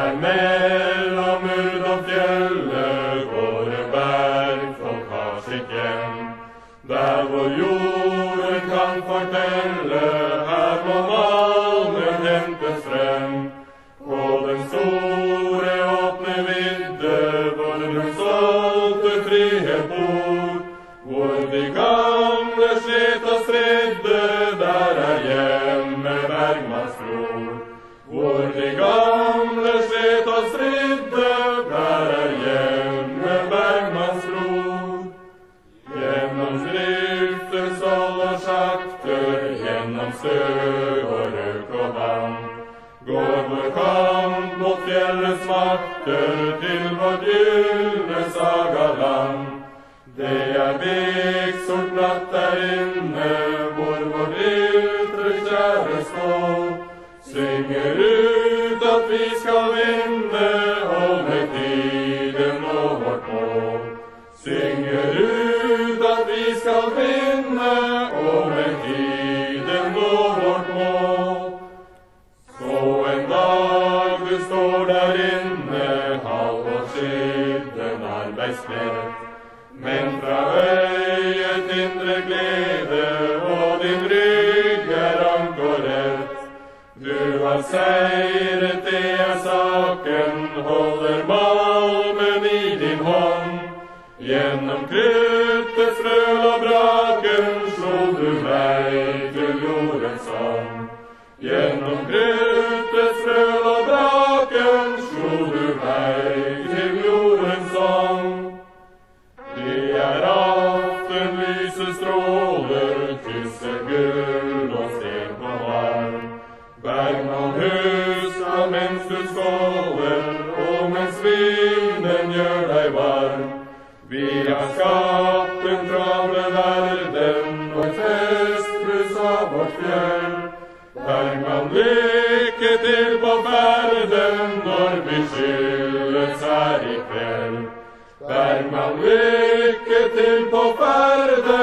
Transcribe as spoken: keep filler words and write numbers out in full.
Der mellom Urd og fjellet våre bergfolk har sitt hjem. Der hvor jorden kan fortelle, her må malmen hentes frem. På den store åpne vidde, hvor den stolte frihet bor. Hvor de gamle slet og stridde, der er hjemme Bergmannsbror. Hvor de gamle slet og stridde, der er hjemme Bergmannsbror. Gjennom drifter, stål og sjakter, gjennom støv og røk og vann, går vår kamp mot fjellets makter til vårt gyllne sagaland. Det er vigsort natt der inne, hvor vårt iltre kjære skål synger ut at vi skal vinne, og med tiden nå vårt mål. Synger ut at vi skal vinne, og med tiden nå vårt mål. Så en dag du står der inne, halv og skitten arbeidskledd, men fra øyet indre glede, og din rygg er ankorrett. Du har seiret, det er saken, holder malmen i din hånd. Gjennom kruttets frøl og braken slo du vei til jordens ånd. Gjennom kruttets frøl og braken slo du vei til jordens ånd. Det er aftenlyse stråler, krysser gull og sten på varm. Bergmann husker mens du skåler, og mens vinden gjør deg varm. Vi har skapt en travle verden, og et festbrus av vårt fjell. Bergmann, lykke til på ferden, når vi skilles her i kveld. Bergmann, lykke til på ferden,